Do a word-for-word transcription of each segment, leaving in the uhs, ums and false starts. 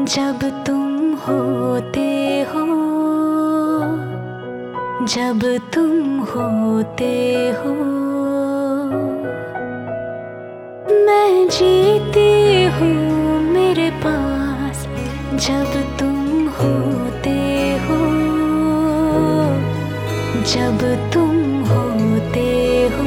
जब तुम होते हो, जब तुम होते हो, मैं जीती हूँ मेरे पास। जब तुम होते हो, जब तुम होते हो,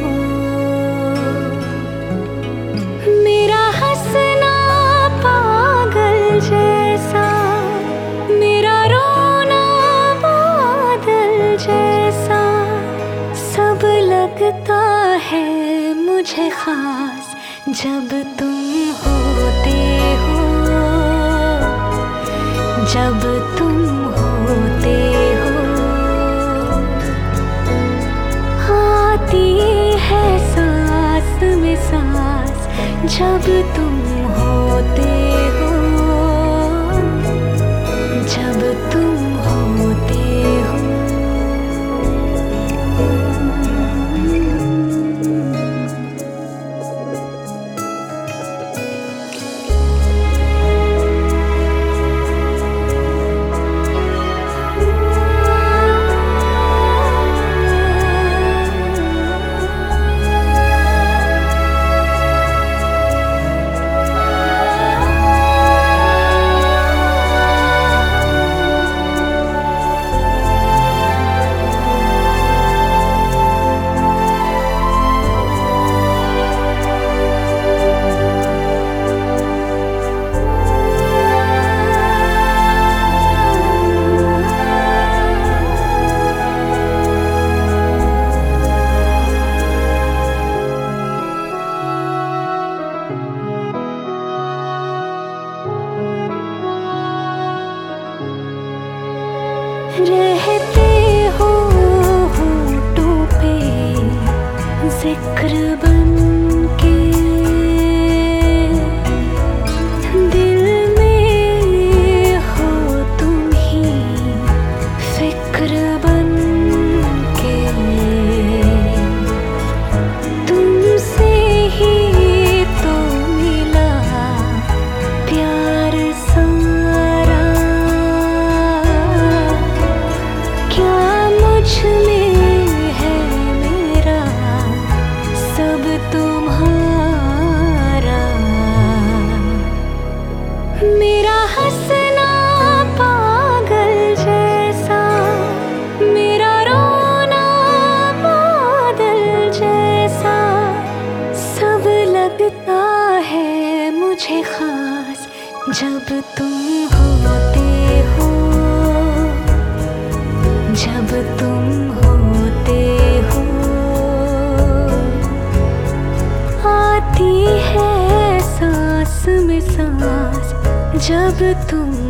मेरा हंसना पागल जैसा, मेरा रोना बादल जैसा, सब लगता है मुझे खास। जब तुम होते हो, जब तुम होते हो, आती है सांस में सांस। जब तुम होते हो, जब तुम होते हो, रहते हो होठों पे जिक्र बन के, दिल में हो तुम ही फिक्र बन के। तुमसे ही तो मिला प्यार सारा, क्या मुझ में है मेरा सब तुम्हारा। मेरा हंसना पागल जैसा, मेरा रोना बादल जैसा, सब लगता है मुझे खास। जब तुम होते हो, जब तुम होते हो, आती है सांस में सांस। जब तुम